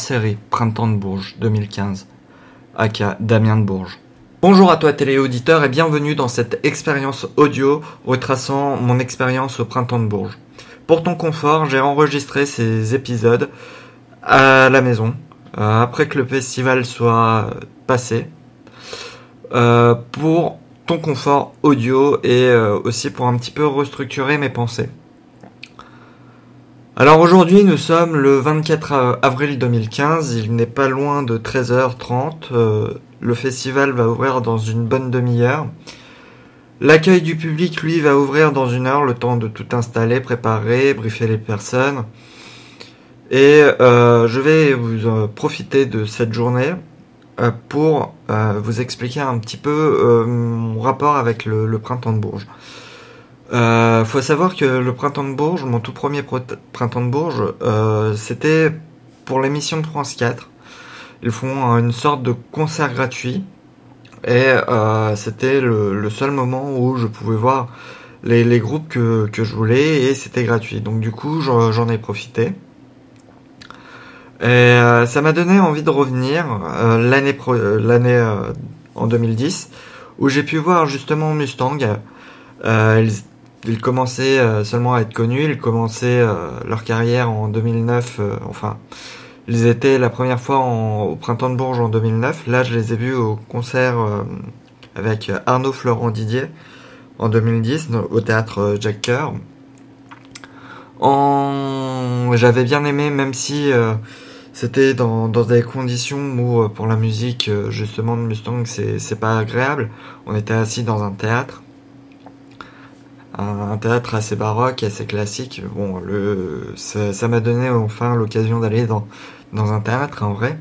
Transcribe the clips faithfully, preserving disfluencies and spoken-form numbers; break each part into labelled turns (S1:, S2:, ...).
S1: hors-série Printemps de Bourges deux mille quinze, aka Damien de Bourges. Bonjour à toi téléauditeur et bienvenue dans cette expérience audio retraçant mon expérience au Printemps de Bourges. Pour ton confort, j'ai enregistré ces épisodes à la maison, euh, après que le festival soit passé, euh, pour ton confort audio et euh, aussi pour un petit peu restructurer mes pensées. Alors aujourd'hui, nous sommes le vingt-quatre avril deux mille quinze, il n'est pas loin de treize heures trente, euh, le festival va ouvrir dans une bonne demi-heure. L'accueil du public, lui, va ouvrir dans une heure, le temps de tout installer, préparer, briefer les personnes. Et euh, je vais vous euh, profiter de cette journée euh, pour euh, vous expliquer un petit peu euh, mon rapport avec le, le Printemps de Bourges. Euh, faut savoir que le Printemps de Bourges, mon tout premier pro- Printemps de Bourges, euh, c'était pour l'émission de France quatre. Ils font une sorte de concert gratuit et euh, c'était le, le seul moment où je pouvais voir les, les groupes que, que je voulais et c'était gratuit. Donc du coup, j'en, j'en ai profité. Et euh, ça m'a donné envie de revenir euh, l'année, pro- l'année euh, en deux mille dix où j'ai pu voir justement Mustang. Euh, ils, ils commençaient euh, seulement à être connus, ils commençaient euh, leur carrière en deux mille neuf, euh, enfin, ils étaient la première fois en, au Printemps de Bourges en deux mille neuf. Là, je les ai vus au concert euh, avec Arnaud Florent Didier en deux mille dix au théâtre Jacques Coeur. En... J'avais bien aimé, même si euh, c'était dans, dans des conditions où euh, pour la musique euh, justement de Mustang c'est, c'est pas agréable. On était assis dans un théâtre. Un théâtre assez baroque, assez classique. Bon, le, ça, ça m'a donné enfin l'occasion d'aller dans, dans un théâtre, en vrai.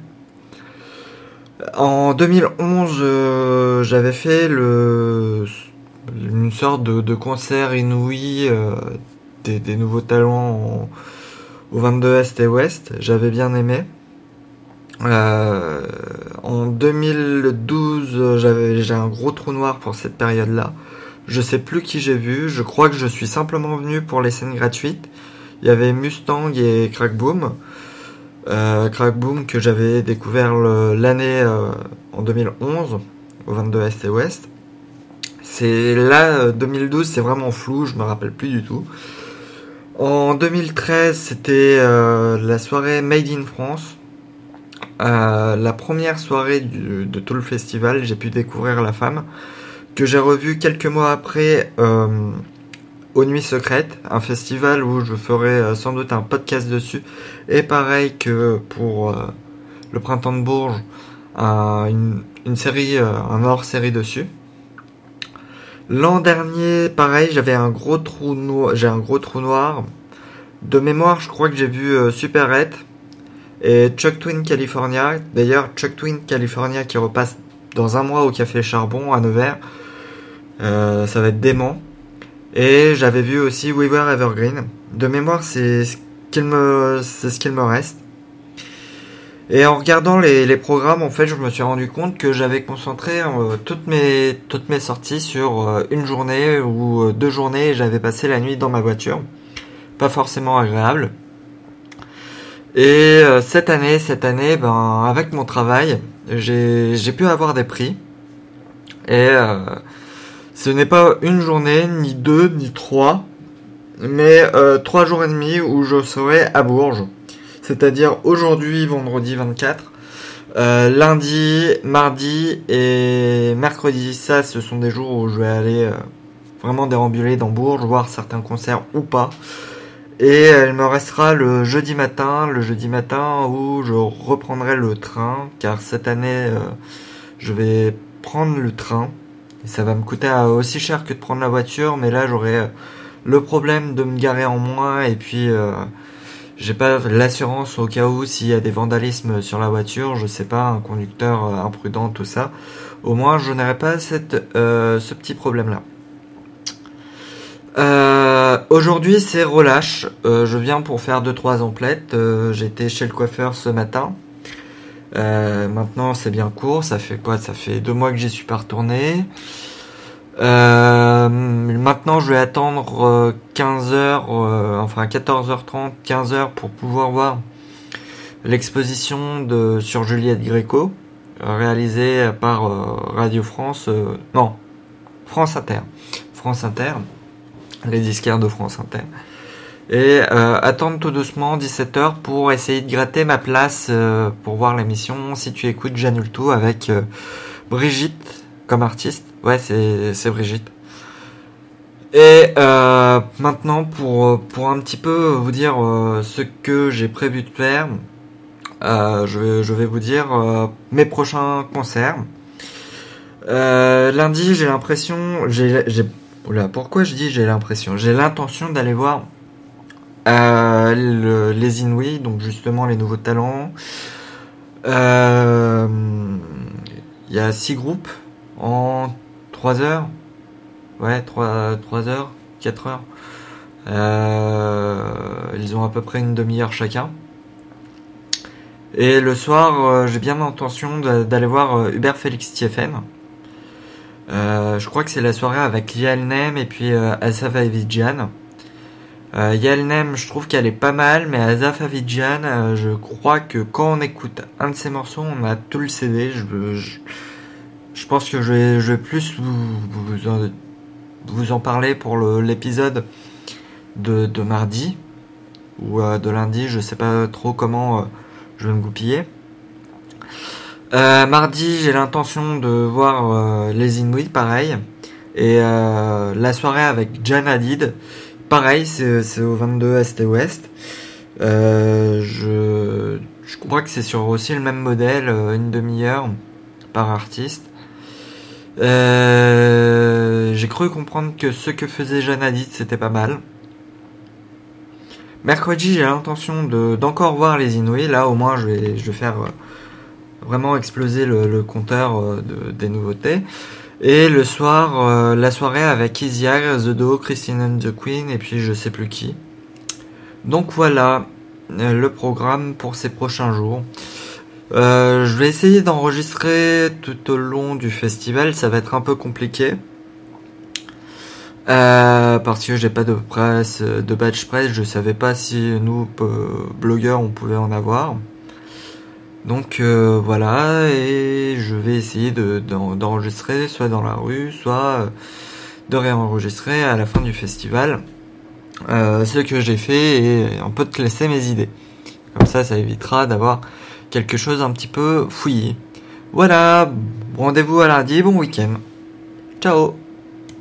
S1: En deux mille onze, euh, j'avais fait le, une sorte de, de concert inouï euh, des, des nouveaux talents en, au vingt-deux Est et Ouest. J'avais bien aimé. Euh, en deux mille douze, j'avais, j'ai un gros trou noir pour cette période-là. Je sais plus qui j'ai vu, je crois que je suis simplement venu pour les scènes gratuites. Il y avait Mustang et Crack Boom. Euh, Crack Boom que j'avais découvert le, l'année euh, en deux mille onze, au vingt-deux Est et Ouest. C'est là, euh, deux mille douze, c'est vraiment flou, je me rappelle plus du tout. En deux mille treize, c'était euh, la soirée Made in France. Euh, la première soirée du, de tout le festival, j'ai pu découvrir la femme. Que j'ai revu quelques mois après euh, aux Nuits Secrètes, un festival où je ferai euh, sans doute un podcast dessus. Et pareil que pour euh, le Printemps de Bourges, un, une, une série, euh, un hors-série dessus. L'an dernier, pareil, j'avais un gros trou noir. J'ai un gros trou noir. De mémoire, je crois que j'ai vu euh, Superette et Chuck Twin California. D'ailleurs, Chuck Twin California qui repasse dans un mois au Café Charbon à Nevers. Euh, ça va être dément. Et j'avais vu aussi Weaver Evergreen. De mémoire, c'est ce qu'il me, c'est ce qu'il me reste. Et en regardant les, les programmes, en fait, je me suis rendu compte que j'avais concentré euh, toutes mes, toutes mes sorties sur euh, une journée ou euh, deux journées. Et j'avais passé la nuit dans ma voiture. Pas forcément agréable. Et euh, cette année, cette année, ben, avec mon travail, j'ai, j'ai pu avoir des prix. Et euh, ce n'est pas une journée, ni deux, ni trois, mais euh, trois jours et demi où je serai à Bourges. C'est-à-dire aujourd'hui, vendredi vingt-quatre, euh, lundi, mardi et mercredi. Ça, ce sont des jours où je vais aller euh, vraiment déambuler dans Bourges, voir certains concerts ou pas. Et il me restera le jeudi matin, le jeudi matin où je reprendrai le train, car cette année, euh, je vais prendre le train. Et ça va me coûter aussi cher que de prendre la voiture, mais là j'aurai le problème de me garer en moins et puis euh, j'ai pas l'assurance au cas où s'il y a des vandalismes sur la voiture, je sais pas, un conducteur imprudent, tout ça. Au moins je n'aurai pas cette, euh, ce petit problème là. Euh, aujourd'hui c'est relâche, euh, je viens pour faire deux trois emplettes, euh, j'étais chez le coiffeur ce matin. Euh, maintenant c'est bien court, ça fait quoi? Ça fait deux mois que j'y suis pas retourné. Euh, maintenant je vais attendre euh, quinze heures, euh, enfin quatorze heures trente, quinze heures pour pouvoir voir l'exposition de sur Juliette Gréco, réalisée par euh, Radio France, euh, non, France Inter, France Inter, les disquaires de France Inter. Et euh, attendre tout doucement dix-sept heures pour essayer de gratter ma place euh, pour voir l'émission Si tu écoutes Janulto avec euh, Brigitte comme artiste. Ouais, c'est, c'est Brigitte. Et euh, maintenant, pour, pour un petit peu vous dire euh, ce que j'ai prévu de faire, euh, je, vais, je vais vous dire euh, mes prochains concerts. Euh, lundi, j'ai l'impression... J'ai, j'ai, oula, pourquoi je dis j'ai l'impression J'ai l'intention d'aller voir euh, le, les Inouïs, donc justement les nouveaux talents. Il euh, y a six groupes en trois heures. Ouais, trois, trois heures, quatre heures. Euh, ils ont à peu près une demi-heure chacun. Et le soir, euh, j'ai bien l'intention de, d'aller voir euh, Hubert Félix Thieffen. Euh, je crois que c'est la soirée avec Yael Nem et puis euh, Asaf Avidjan. Euh, Yael Nem, je trouve qu'elle est pas mal, mais Asaf Avidjan, euh, je crois que quand on écoute un de ses morceaux, on a tout le C D. Je, je, je pense que je vais, je vais plus vous, vous, en, vous en parler pour le, l'épisode de, de mardi ou euh, de lundi. Je sais pas trop comment euh, je vais me goupiller. Euh, mardi, j'ai l'intention de voir euh, les Inuits, pareil. Et euh, la soirée avec Jan Hadid, pareil, c'est, c'est au vingt-deux Est et Ouest. Euh, je, je crois que c'est sur aussi le même modèle, une demi-heure par artiste. Euh, j'ai cru comprendre que ce que faisait Jan Hadid, c'était pas mal. Mercredi, j'ai l'intention de, d'encore voir les Inuits. Là, au moins, je vais, je vais faire... Euh, vraiment exploser le, le compteur euh, de, des nouveautés. Et le soir, euh, la soirée avec Isiar, The Do, Christine and the Queen, et puis je sais plus qui. Donc voilà euh, le programme pour ces prochains jours. Euh, je vais essayer d'enregistrer tout au long du festival, ça va être un peu compliqué. Euh, parce que j'ai pas de presse, de badge presse, je savais pas si nous, euh, blogueurs, on pouvait en avoir. Donc euh, voilà, et je vais essayer de, d'enregistrer soit dans la rue, soit de réenregistrer à la fin du festival euh, ce que j'ai fait et un peu de classer mes idées. Comme ça, ça évitera d'avoir quelque chose un petit peu fouillé. Voilà, rendez-vous à lundi, bon week-end. Ciao.